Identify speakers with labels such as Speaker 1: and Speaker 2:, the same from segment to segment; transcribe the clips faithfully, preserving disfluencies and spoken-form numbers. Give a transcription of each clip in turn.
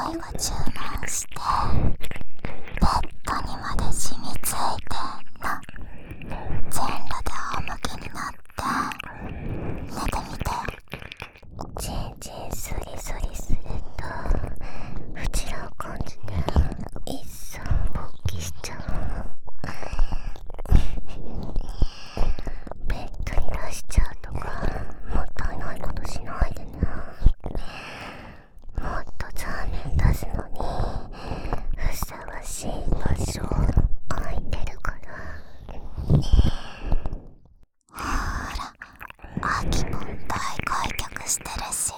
Speaker 1: 愛が注文してベッドにまで染みついてんの。全裸で仰向けになって寝てみて。チンチンスリスリするとうちらを感じて一層勃起しちゃう。ベッドに出しちゃうとかもったいないことしないでね。もっとザーメン出すのにふさわしい場所空いてるから。ほらアキポン大開脚してるし、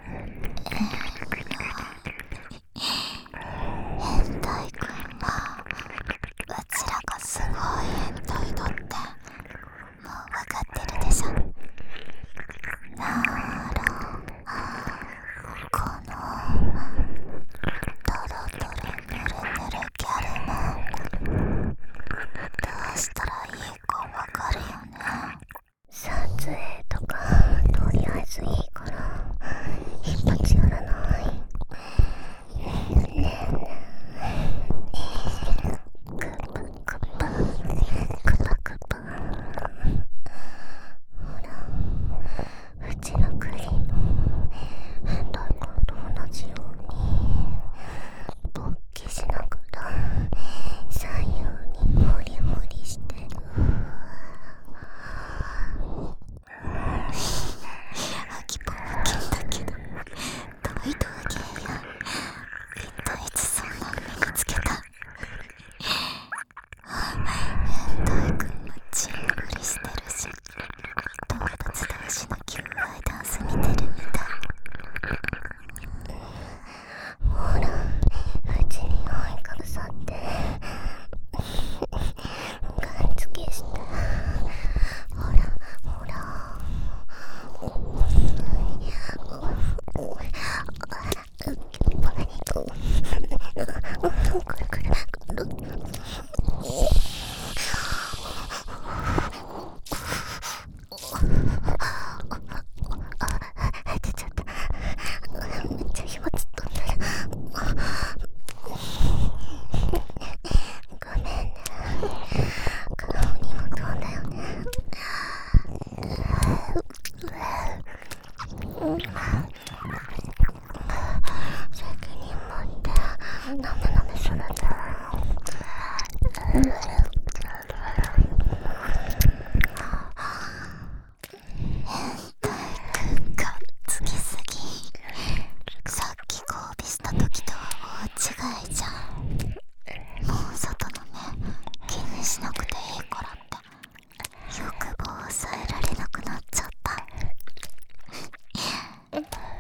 Speaker 1: 変態くんはうちらがすごい変態だってもう分かってるでしょ。ならこのドロドロヌルヌルギャルもどうしたらいいか分かるよね。撮影とかとりあえずいいから一発やらない？ねえねえ、クパクパクパクパ。ほらうちのクリーム変態君と同じように勃起しながら左右にホリホリしてる。アキポンはゲイだけどトイトはゲイや。一体いつそんなの身につけた？変態くんもチングリしてるし動物同士の求愛ダンス見てるみたい。ほらうちに覆いかぶさってガン付けして。ほらほらこれこれあ、出ちゃった。めっちゃ飛沫飛んでる。ごめんね。顔にも飛んだよね。責任持ってなめなめするんだ。つきすぎ。さっき交尾した時とは大違いじゃん。もう外の目気にしなくていいからって欲望を抑えられなくなっちゃった。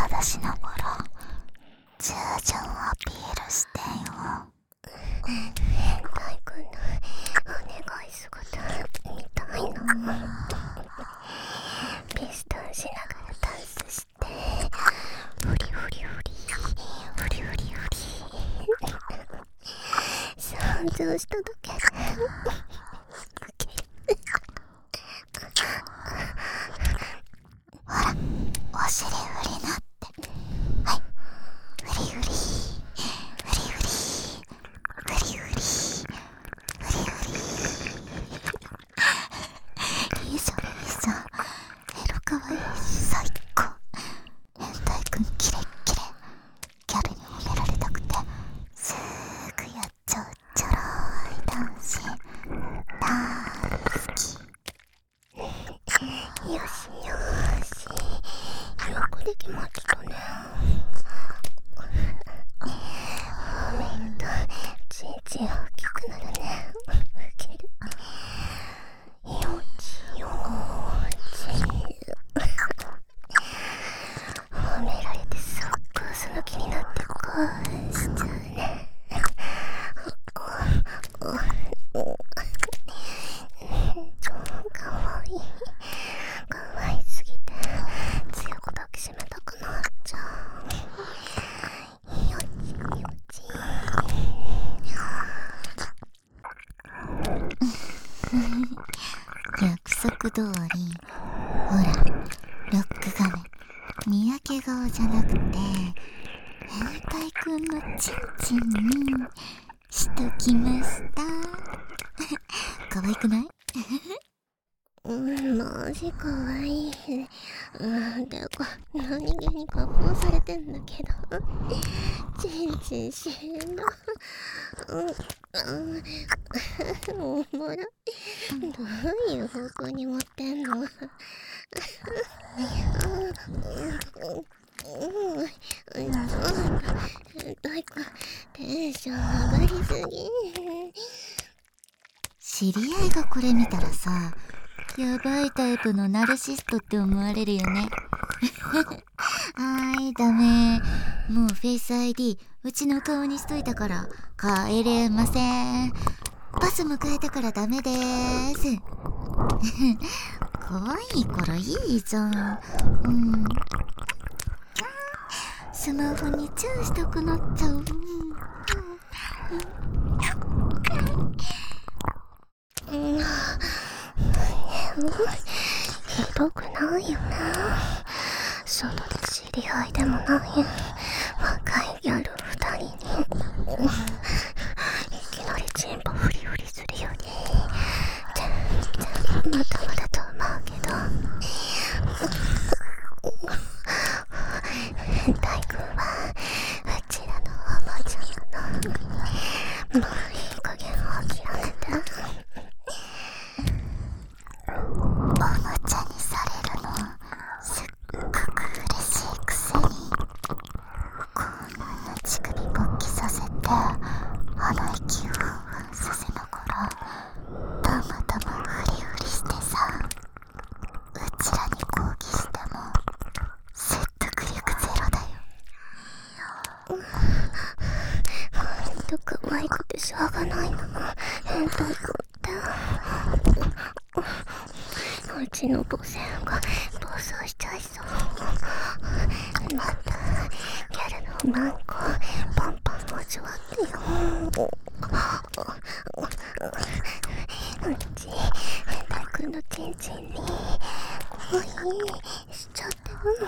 Speaker 1: 探しながら従順アピールしてよ。変態くんのお願い姿見たいな。ピストンしながらダンスしてフリフリフリフリフリフリ想像しただけほら、お尻振りなって。はい、フリフリフリフリフリフリフリフリいいじゃんいいじゃん、エロかわいいし最高。変態くんキレッキレ、ギャルに褒められたくてすぐやっちゃうちょろい男子大好き。よしよし、よくできましたね。褒めるとちんちん大きくなるね。ウケる。よちよち褒められてすっごいその気になって興奮しちゃうね。超かわいい、かわいすぎて強く抱きしめたくなっちゃう。よちよち約束通り、ほらロック画面にやけ顔じゃなくて変態くんのチンチンにしときました。可愛くない？うん、マジかわいい。うん、てか何気に加工されてんだけどチンチンしんど。うんうん、おもろい。どういう方向に持ってんの？うんうんうんうん、変態か、テンション上がりすぎ。知り合いがこれ見たらさ、やばいタイプのナルシストって思われるよね。はーい、ダメ。もうフェイス アイディー うちの顔にしといたから帰れません。パスも変えたからダメでーす。可愛いからいいじゃん。うん。スマホにチューしたくなっちゃう。うん。うん。うんひどくないよね。外で知り合いでもない若いギャル二人にいきなりチンポフリフリするより全然まだまだと思うけど、変態くんはうちらのおもちゃなの。もういい加減諦めて。おもちゃにされるのすっごく嬉しいくせに、こんな乳首勃起させて鼻息をふんふんさせながらたまたまフリフリしてさ、うちらに抗議しても説得力ゼロだよ。ほんと可愛くてしょうがないな変態くんって。うちの母性が暴走しちゃいそう。またギャルのマンコパンパン味わってよ。うち変態くんのチンチンに恋しちゃってる。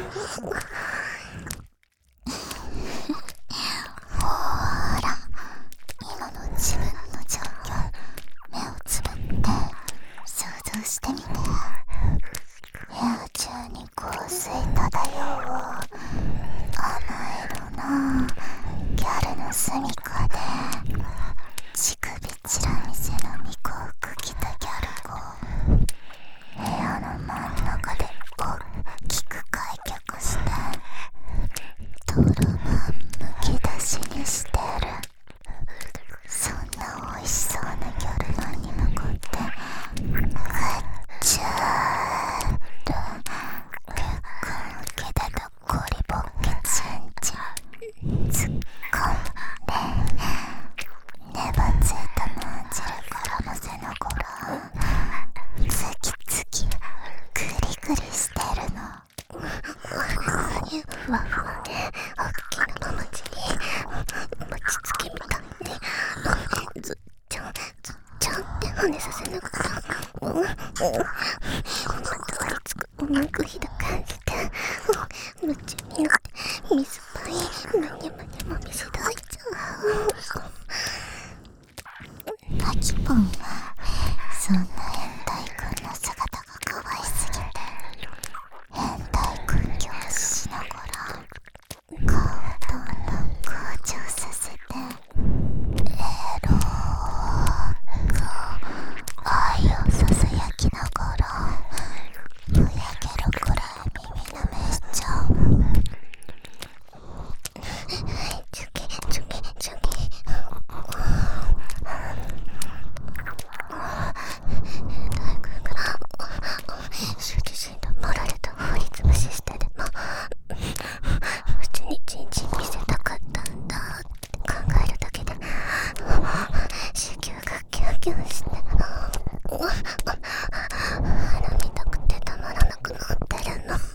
Speaker 1: ほーら、今の自分の状況目をつぶって想像してみて。部屋中に香水漂う甘えるなギャルの住みかで乳首チラ見せの巫女服着たギャルが部屋の真ん中で大きく開脚してトロマンむき出しにしてる。そんな美味しそうなギャルマンに向かってグッチャーと結構受けたとゴリボふわふわで大きなままちに餅つきみたいにずっちゃんずっちゃんって跳ねさせながらうんうんまとわりつくおまくひだ感じで夢中になって水ぱいむにゃむにゃもみしだいちゃう。あきぽんはそんな変態くんの姿が可愛すぎて変態くん凝視しながら顔をどんどん紅潮させてエローく愛をささやきながらぼやけるくらい耳なめしちゃう。チュキチュキチュキ大工から羞恥心とモラルと法律無視してでもうちにちんちん見せたかったんだって考えるだけで子宮がキュンキュンして鼻見たくてたまらなくなってるの。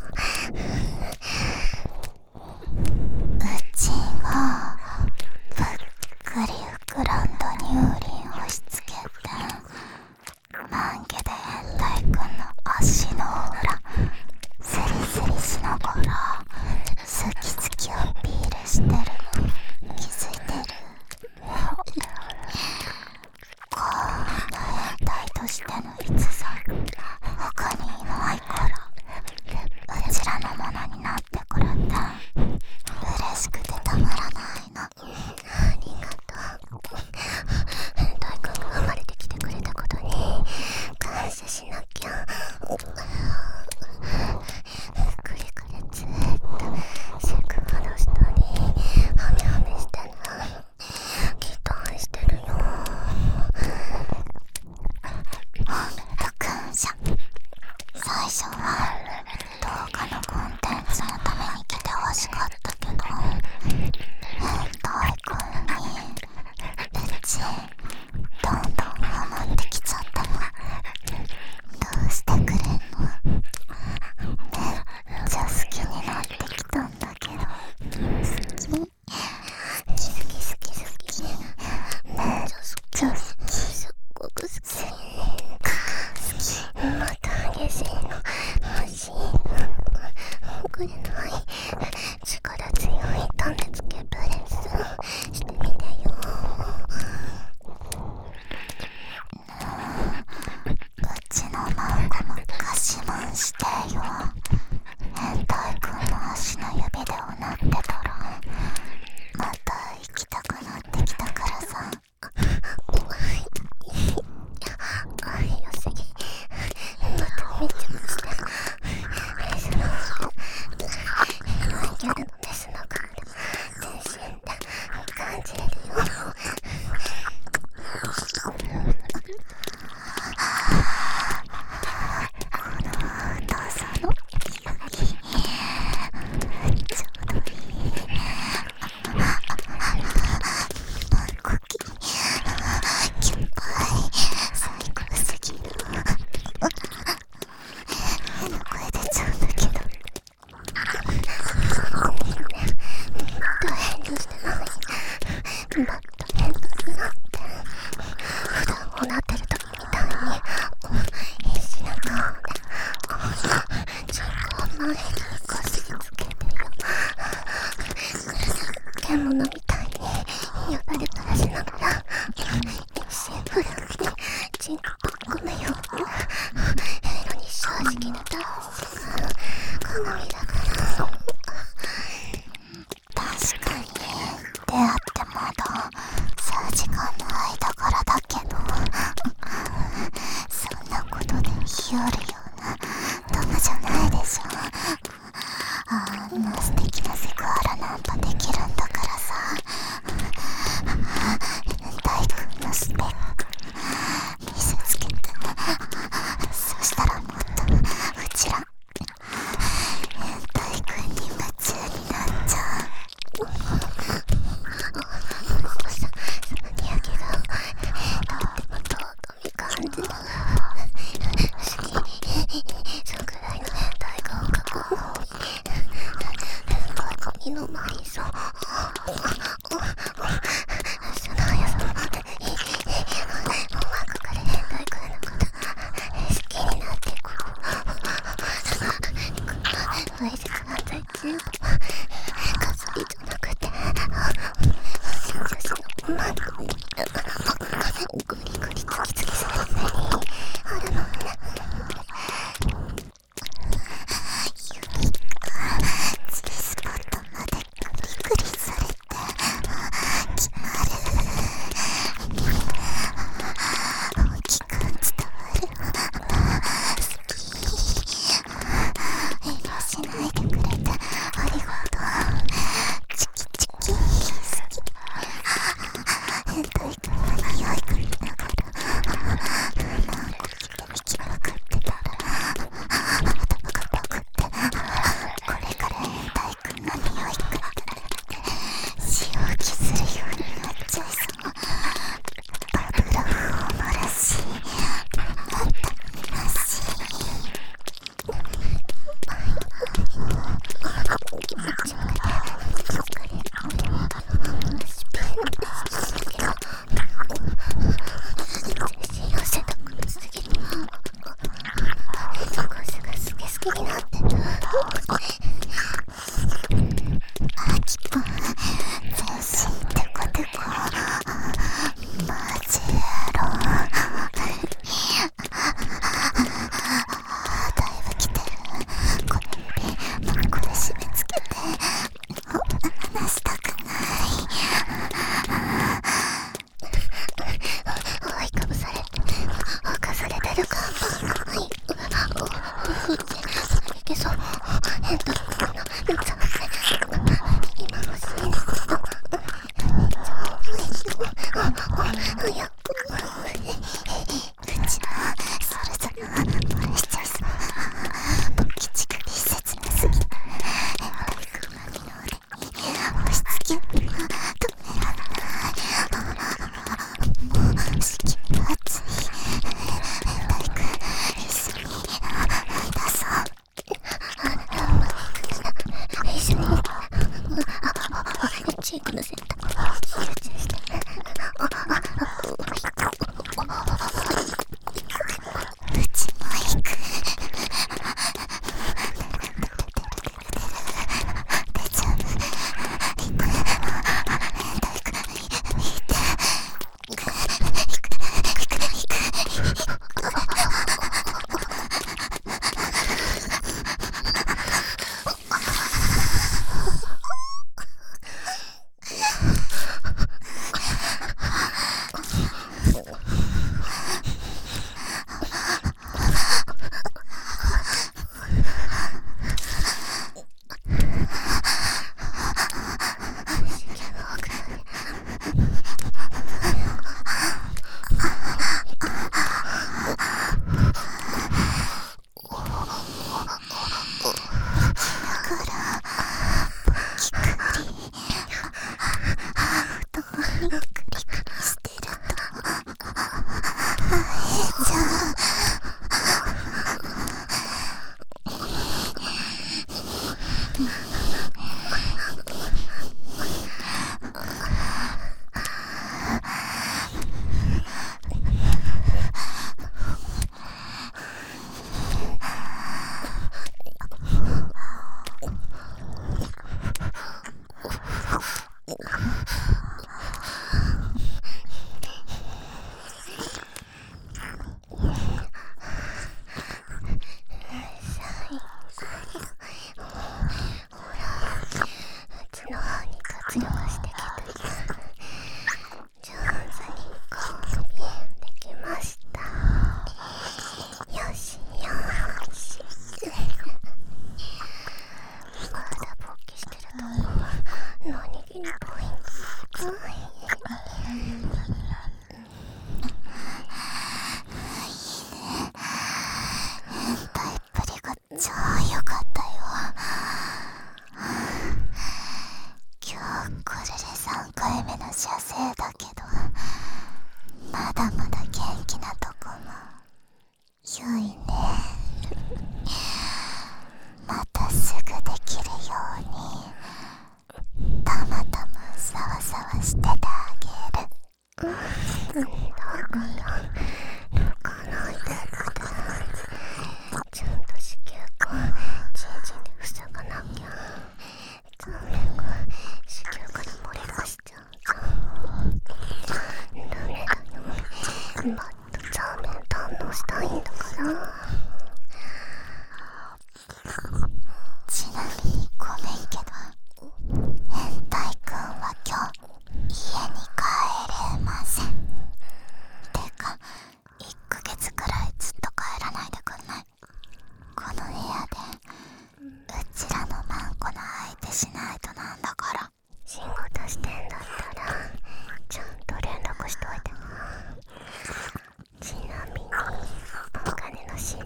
Speaker 1: うちがぷっくり膨らんだ乳輪を押し付けて満毛で変態くんの足の裏スリスリしながら好き好きアピールしてるの気づいてる？こんな変態としての逸材他にいないからうちらのものになってくれて嬉しくてたまらないの。ありがとう。変態くんが生まれてきてくれたことに感謝しなきゃ。これからずっとセクハラしたりハメハメしてな期待してるよ。ほんと感謝。最初は動画のコンテンツのために来てほしかったけど変態くんにうちどんどんハマってきちゃったの。どうしてくれんの？めっちゃ好きになってきたんだけど。好き？好き好き好き好き。めっちゃ好き。すっごく好き。好き。また激しいの欲しいのくれない？力強い種付けプレスしてみてよ。うちのマンコもガシマンしてよ。変態くんの足の指でうなってたらまた行きたくなってきたからさ。愛よすぎまためちゃくちゃメスのギャルのメスの顔で全身で感じれるよ。この太さの指ちょうどいいコキキュンパイ最高すぎる。変な声出ちゃうんだけど大変にしてない。バッと変態になって普段をなってる時みたいに必死な顔で人工の液にこすりつけてよ。獣みたいによだれ垂らしながら一心不乱に人工ぶっ込めよ。エロに正直なダンスが好みだから。確かに出会ってまださんじかんの間からだけどそんなことで日和るようなダメじゃないでしょ。あんな素敵なセクハラナンパできるんだからさ。大君のスペック見せつけてそしたらもっとうちら大君に夢中になっちゃう。そのにやけがとっても尊い感じだ。好きそんくらいの変態顔がこうこのマリソン、その速さもうまくから変態からのこと好きになってこうわいせつ犯罪中かすりじゃなくて女子のマックにグリグリツキツキする目にあるのね。チリスポットまでグリグリされて決まる。大きく伝わる。好き。遠慮しないでくれてありがとう。 もっとザーメン堪能したいんだから。ちなみにごめんけど、変態くんは今日家に帰れません。てかいっかげつくらいずっと帰らないでくんない？この部屋でうちらのマンコの相手しないとなんだから。仕事してんだったらちゃんと連絡しといて。ちなみにお金の心配いらない。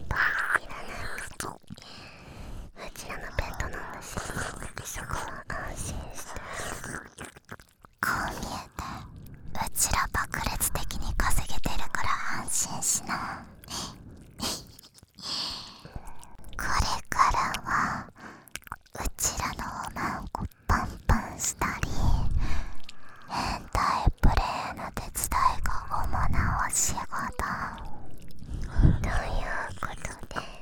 Speaker 1: うちらのペットなんだし、そこは安心して。こう見えてうちら爆裂的に稼げてるから安心しな。これからはうちらのおまんこパンパンしたり、変態プレイの手伝いが主なお仕事ということで、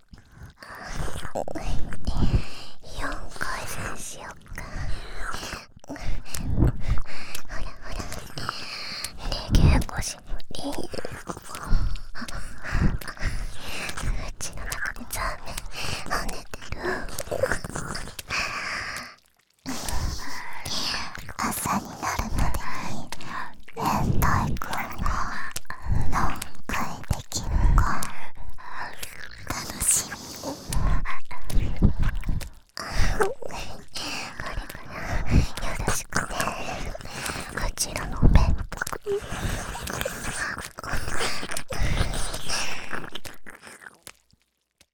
Speaker 1: よんかい戦しよっか。ほらほら、レゲエ腰もいい。うちの中でザーメン跳ねてる。朝になるまでに変態くんが何回できるか楽しみ。これからよろしくね、うちらのペット。